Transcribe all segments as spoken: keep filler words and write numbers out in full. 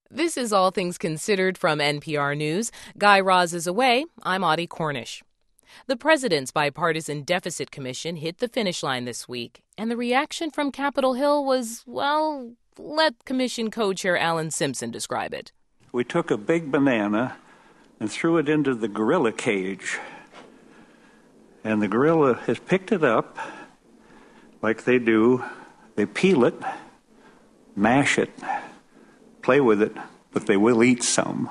This is All Things Considered from N P R News. Guy Raz is away. I'm Audie Cornish. The President's Bipartisan Deficit Commission hit the finish line this week, and the reaction from Capitol Hill was, well, let Commission co-chair Alan Simpson describe it. We took a big banana and threw it into the gorilla cage, and the gorilla has picked it up like they do. They peel it, mash it, play with it, but they will eat some.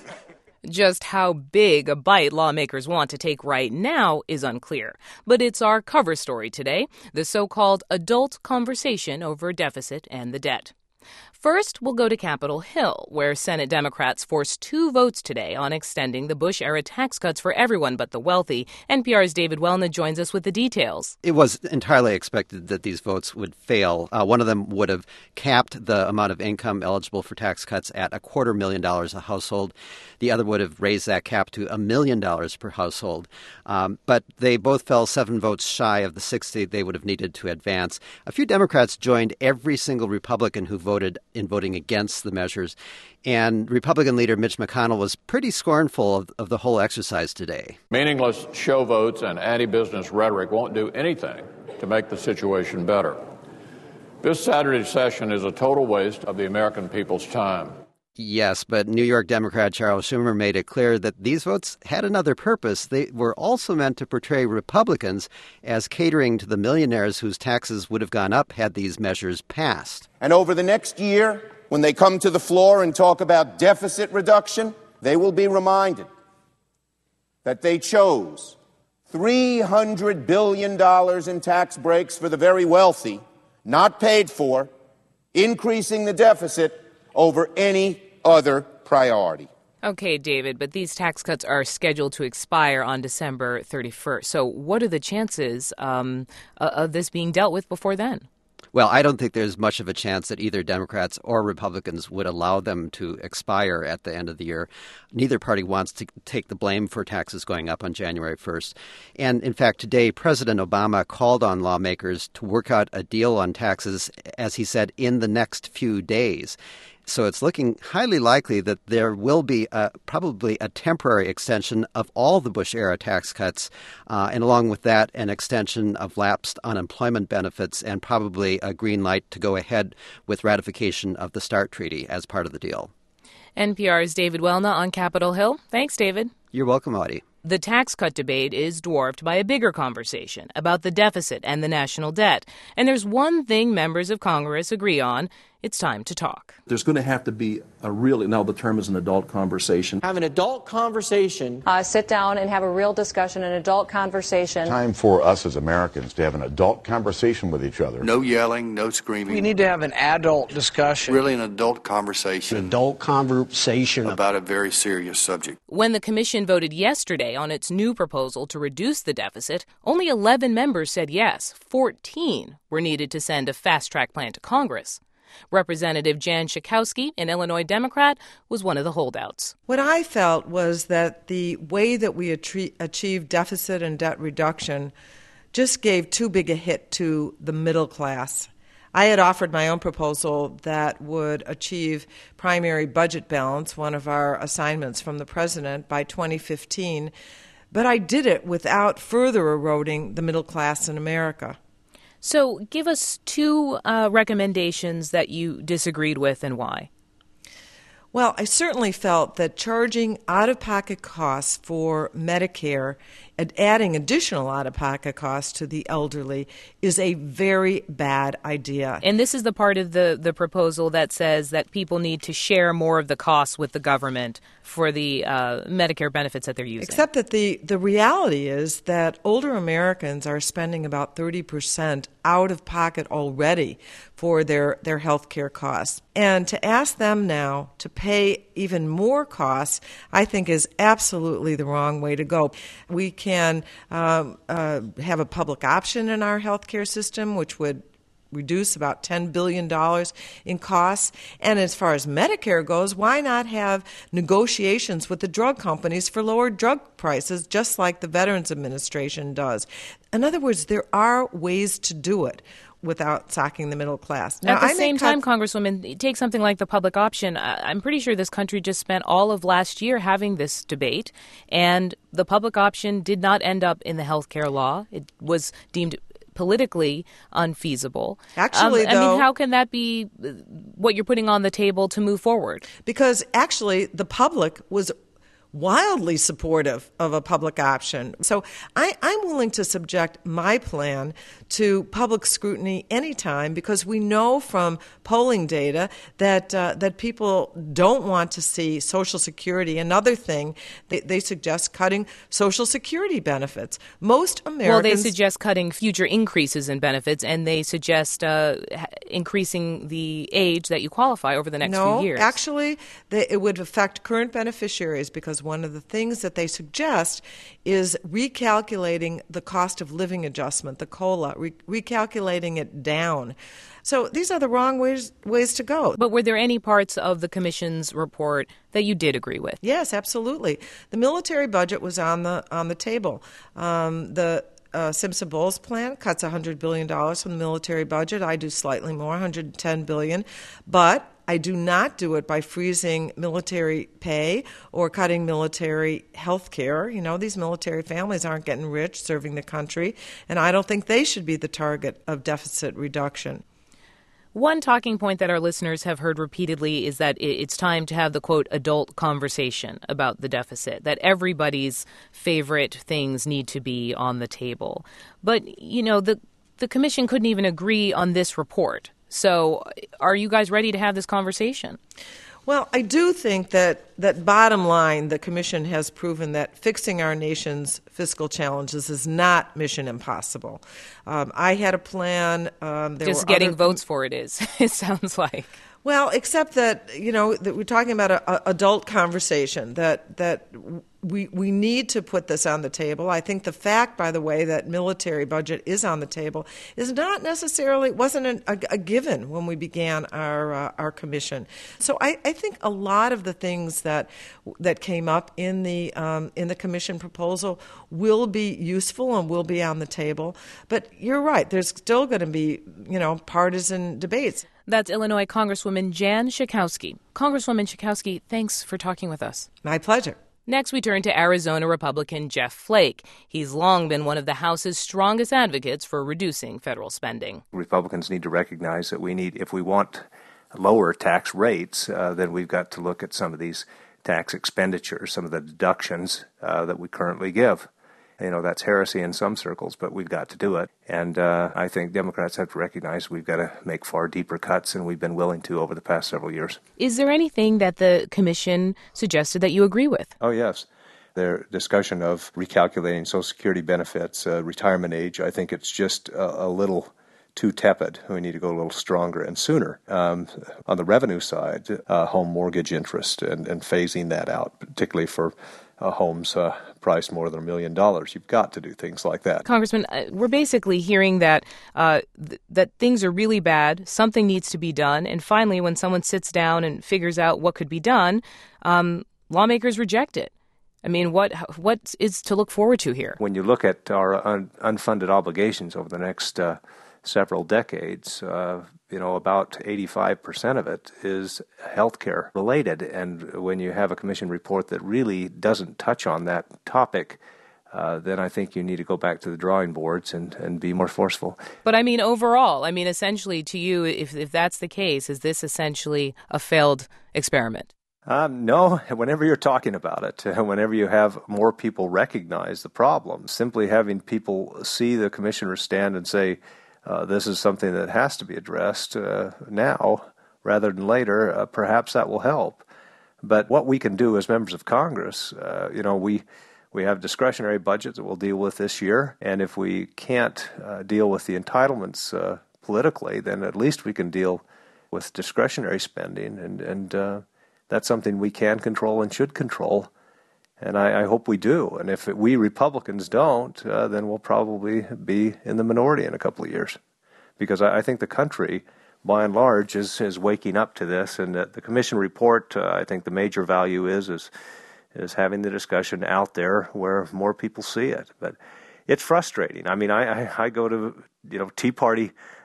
Just how big a bite lawmakers want to take right now is unclear. But it's our cover story today, the so-called adult conversation over deficit and the debt. First, we'll go to Capitol Hill, where Senate Democrats forced two votes today on extending the Bush-era tax cuts for everyone but the wealthy. N P R's David Welna joins us with the details. It was entirely expected that these votes would fail. Uh, one of them would have capped the amount of income eligible for tax cuts at a quarter million dollars a household. The other would have raised that cap to a million dollars per household. Um, but they both fell seven votes shy of the sixty they would have needed to advance. A few Democrats joined every single Republican who voted in voting against the measures. And Republican leader Mitch McConnell was pretty scornful of, of the whole exercise today. Meaningless show votes and anti-business rhetoric won't do anything to make the situation better. This Saturday's session is a total waste of the American people's time. Yes, but New York Democrat Charles Schumer made it clear that these votes had another purpose. They were also meant to portray Republicans as catering to the millionaires whose taxes would have gone up had these measures passed. And over the next year, when they come to the floor and talk about deficit reduction, they will be reminded that they chose three hundred billion dollars in tax breaks for the very wealthy, not paid for, increasing the deficit over any other priority. Okay, David, but these tax cuts are scheduled to expire on December thirty-first. So what are the chances um, of this being dealt with before then? Well, I don't think there's much of a chance that either Democrats or Republicans would allow them to expire at the end of the year. Neither party wants to take the blame for taxes going up on January first. And in fact, today, President Obama called on lawmakers to work out a deal on taxes, as he said, in the next few days. So it's looking highly likely that there will be a, probably a temporary extension of all the Bush-era tax cuts, uh, and along with that, an extension of lapsed unemployment benefits and probably a green light to go ahead with ratification of the START Treaty as part of the deal. N P R's David Welna on Capitol Hill. Thanks, David. You're welcome, Audie. The tax cut debate is dwarfed by a bigger conversation about the deficit and the national debt. And there's one thing members of Congress agree on. It's time to talk. There's going to have to be a really, now the term is an adult conversation. Have an adult conversation. Uh, sit down and have a real discussion, an adult conversation. Time for us as Americans to have an adult conversation with each other. No yelling, no screaming. We need to have an adult discussion. Really an adult conversation. An adult conversation. About a very serious subject. When the commission voted yesterday on its new proposal to reduce the deficit, only eleven members said yes. fourteen were needed to send a fast-track plan to Congress. Representative Jan Schakowsky, an Illinois Democrat, was one of the holdouts. What I felt was that the way that we achieved deficit and debt reduction just gave too big a hit to the middle class. I had offered my own proposal that would achieve primary budget balance, one of our assignments from the president, by twenty fifteen, but I did it without further eroding the middle class in America. So give us two uh, recommendations that you disagreed with and why. Well, I certainly felt that charging out-of-pocket costs for Medicare and adding additional out-of-pocket costs to the elderly is a very bad idea. And this is the part of the, the proposal that says that people need to share more of the costs with the government for the uh, Medicare benefits that they're using. Except that the, the reality is that older Americans are spending about thirty percent out of pocket already for their, their health care costs. And to ask them now to pay even more costs, I think is absolutely the wrong way to go. We can um, uh, have a public option in our health care system, which would reduce about ten billion dollars in costs. And as far as Medicare goes, why not have negotiations with the drug companies for lower drug prices, just like the Veterans Administration does? In other words, there are ways to do it. without socking the middle class. Now, At the I same cut- time, Congresswoman, take something like the public option. I'm pretty sure this country just spent all of last year having this debate, and the public option did not end up in the health care law. It was deemed politically unfeasible. Actually, um, though, I mean, how can that be what you're putting on the table to move forward? Because actually, the public was wildly supportive of a public option. So I, I'm willing to subject my plan to public scrutiny anytime, because we know from polling data that uh, that people don't want to see Social Security. Another thing, they, they suggest cutting Social Security benefits. Most Americans... Well, they suggest cutting future increases in benefits, and they suggest uh, increasing the age that you qualify over the next no, few years. No, actually, they, it would affect current beneficiaries, because one of the things that they suggest is recalculating the cost of living adjustment, the COLA, re- recalculating it down. So these are the wrong ways ways to go. But were there any parts of the Commission's report that you did agree with? Yes, absolutely. The military budget was on the on the table. Um, the Uh, Simpson-Bowles plan cuts one hundred billion dollars from the military budget. I do slightly more, one hundred ten billion dollars. But I do not do it by freezing military pay or cutting military health care. You know, these military families aren't getting rich serving the country, and I don't think they should be the target of deficit reduction. One talking point that our listeners have heard repeatedly is that it's time to have the, quote, adult conversation about the deficit, that everybody's favorite things need to be on the table. But, you know, the the commission couldn't even agree on this report. So are you guys ready to have this conversation? Well, I do think that, that bottom line, the Commission has proven that fixing our nation's fiscal challenges is not mission impossible. Um, I had a plan. Um, there Just were getting other, votes for it is, it sounds like. Well, except that, you know, that we're talking about an adult conversation, that that we we need to put this on the table. I think the fact, by the way, that military budget is on the table is not necessarily, wasn't an, a, a given when we began our uh, our commission. So I, I think a lot of the things that that came up in the um, in the commission proposal will be useful and will be on the table. But you're right, there's still going to be, you know, partisan debates. That's Illinois Congresswoman Jan Schakowsky. Congresswoman Schakowsky, thanks for talking with us. My pleasure. Next, we turn to Arizona Republican Jeff Flake. He's long been one of the House's strongest advocates for reducing federal spending. Republicans need to recognize that we need, if we want lower tax rates, uh, then we've got to look at some of these tax expenditures, some of the deductions uh, that we currently give. You know, that's heresy in some circles, but we've got to do it. And uh, I think Democrats have to recognize we've got to make far deeper cuts than we've been willing to over the past several years. Is there anything that the commission suggested that you agree with? Oh, yes. Their discussion of recalculating Social Security benefits, uh, retirement age, I think it's just a, a little too tepid. We need to go a little stronger and sooner. Um, on the revenue side, uh, home mortgage interest and, and phasing that out, particularly for uh, homes uh, priced more than a million dollars. You've got to do things like that. Congressman, uh, we're basically hearing that uh, th- that things are really bad, something needs to be done, and finally when someone sits down and figures out what could be done, um, lawmakers reject it. I mean, what what is to look forward to here? When you look at our un- unfunded obligations over the next uh, several decades, uh, you know, about eighty-five percent of it is healthcare related. And when you have a commission report that really doesn't touch on that topic, uh, then I think you need to go back to the drawing boards and, and be more forceful. But I mean, overall, I mean, essentially to you, if if that's the case, is this essentially a failed experiment? Um, no, whenever you're talking about it, whenever you have more people recognize the problem, simply having people see the commissioner stand and say, Uh, this is something that has to be addressed uh, now rather than later, uh, perhaps that will help. But what we can do as members of Congress, uh, you know, we we have discretionary budgets that we'll deal with this year, and if we can't uh, deal with the entitlements uh, politically, then at least we can deal with discretionary spending, and, and uh, that's something we can control and should control. And I, I hope we do. And if we Republicans don't, uh, then we'll probably be in the minority in a couple of years. Because I, I think the country, by and large, is, is waking up to this. And uh, the commission report, uh, I think the major value is, is is having the discussion out there where more people see it. But it's frustrating. I mean, I, I, I go to, you know, Tea Party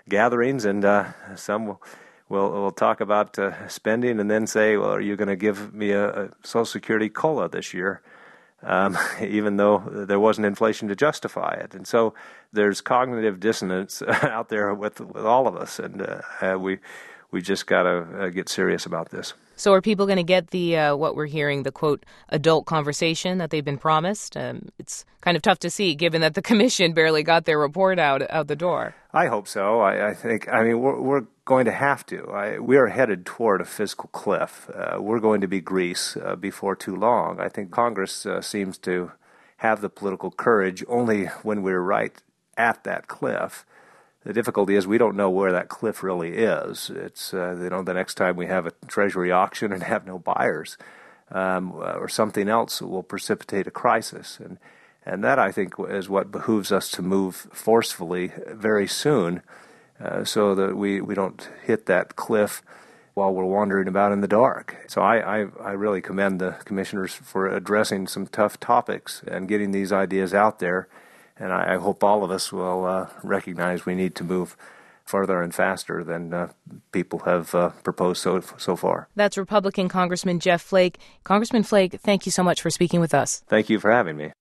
gatherings, and uh, some will, will, will talk about uh, spending and then say, well, are you going to give me a, a Social Security COLA this year? Um, even though there wasn't inflation to justify it. And so there's cognitive dissonance out there with with all of us, and uh, uh, we we just got to uh, get serious about this. So are people going to get the, uh, what we're hearing, the, quote, adult conversation that they've been promised? Um, it's kind of tough to see, given that the commission barely got their report out out the door. I hope so. I, I think, I mean, we're, we're going to have to. I, we are headed toward a fiscal cliff. Uh, we're going to be Greece uh, before too long. I think Congress uh, seems to have the political courage only when we're right at that cliff. The difficulty is we don't know where that cliff really is. It's, uh, you know, the next time we have a Treasury auction and have no buyers um, or something else will precipitate a crisis. And and that, I think, is what behooves us to move forcefully very soon uh, so that we, we don't hit that cliff while we're wandering about in the dark. So I, I, I really commend the commissioners for addressing some tough topics and getting these ideas out there. And I, I hope all of us will uh, recognize we need to move further and faster than uh, people have uh, proposed so so far. That's Republican Congressman Jeff Flake. Congressman Flake, thank you so much for speaking with us. Thank you for having me.